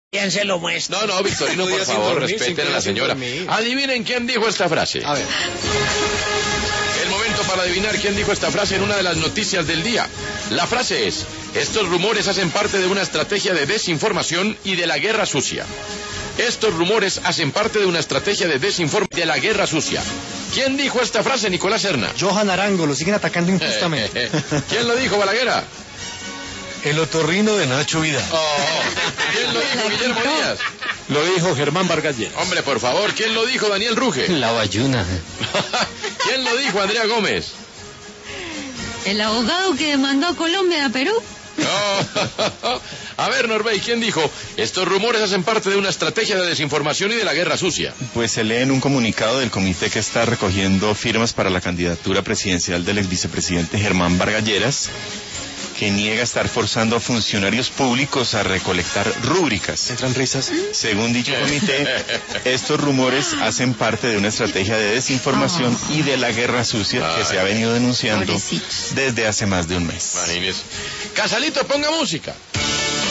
¿Quién se lo muestra? No, Victorino, por favor, respeten a la señora. Adivinen quién dijo esta frase. A ver. El momento para adivinar quién dijo esta frase en una de las noticias del día. La frase es: estos rumores hacen parte de una estrategia de desinformación y de la guerra sucia. Estos rumores hacen parte de una estrategia de desinformación y de la guerra sucia. ¿Quién dijo esta frase, Nicolás Serna? Johan Arango, lo siguen atacando injustamente. ¿Quién lo dijo, Balaguera? El otorrino de Nacho Vidal. ¿Quién lo dijo, Guillermo Díaz? Lo dijo Germán Vargas Lleras. Hombre, por favor, ¿quién lo dijo, Daniel Ruge? La bayuna. ¿Quién lo dijo, Andrea Gómez? ¿El abogado que demandó a Colombia a Perú? A ver, Norbey, ¿quién dijo? Estos rumores hacen parte de una estrategia de desinformación y de la guerra sucia. Pues se lee en un comunicado del comité que está recogiendo firmas para la candidatura presidencial del ex vicepresidente Germán Vargas Lleras, que niega estar forzando a funcionarios públicos a recolectar rúbricas. ¿Entran risas? Según dicho comité, estos rumores hacen parte de una estrategia de desinformación y de la guerra sucia que se ha venido denunciando desde hace más de un mes. Imagínese. Casalito, ponga música.